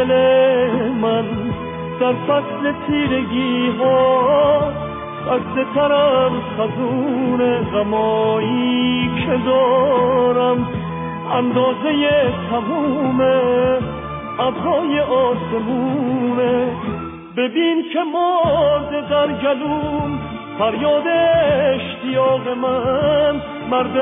دل من در فصل تیرگی ها خسته تر از خزون غمایی که دارم، اندازه تموم ابرهای آسمونه. ببین که مرده در گلوم فریاد اشتیاق من، مرد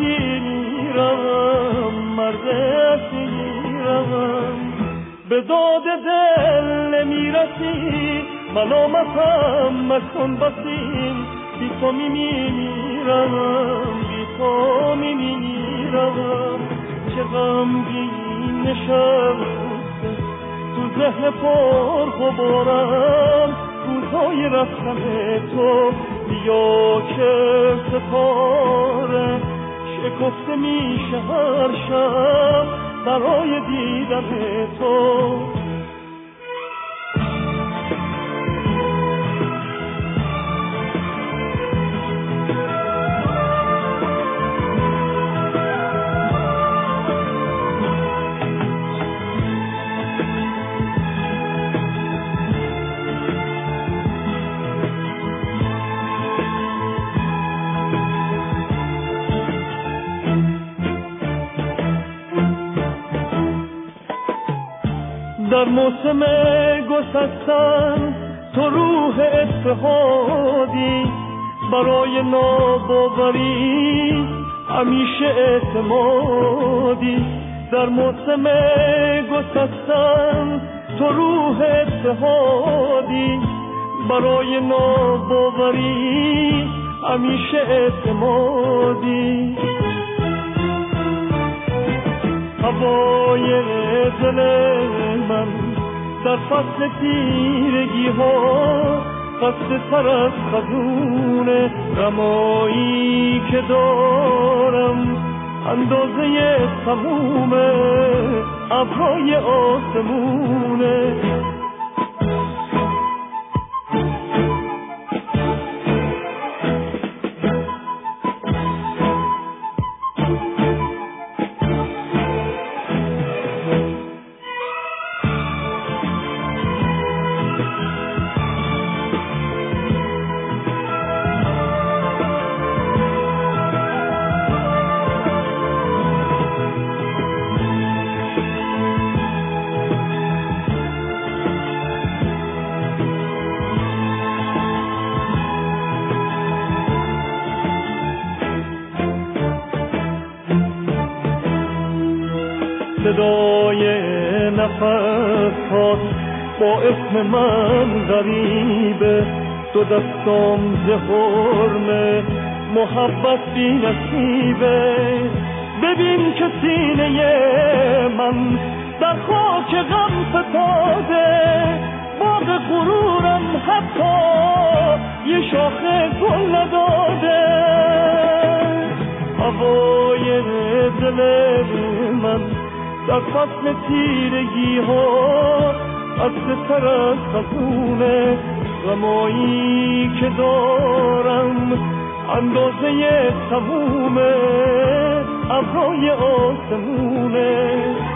اسیرم، مرد اسیرم. به داد دل نمیرسی، ملامتم مکن بسیم، بی تو میمیرم، بی تو میمیرم. چه غمگین نشسته تو ذهن پر غبارم، روزهای رفتن تو بیا که ستاره شکفته میشه هر شب برای دیدن تو. در موسم گسستن تو روح اتحادی، برای ناباوری همیشه اعتمادی. در موسم گسستن تو روح اتحادی، برای ناباوری همیشه اعتمادی. هوای دل من در فصل تیرگی ها خسته تر از خزون غمایی که دارم، اندازه تموم ابرهای آسمونه. صدای نفس هاست با اسم من غریبه، دو دستام زهرمه محبت بی نصیبه. ببین که سینه من در خاک غم فتاده، باغ غرورم حتی یه شاخه گل نداده. هوای دل من در فصل تیرگی ها خسته تر از خزون غمایی که دارم، اندازه تموم ابرهای آسمونه.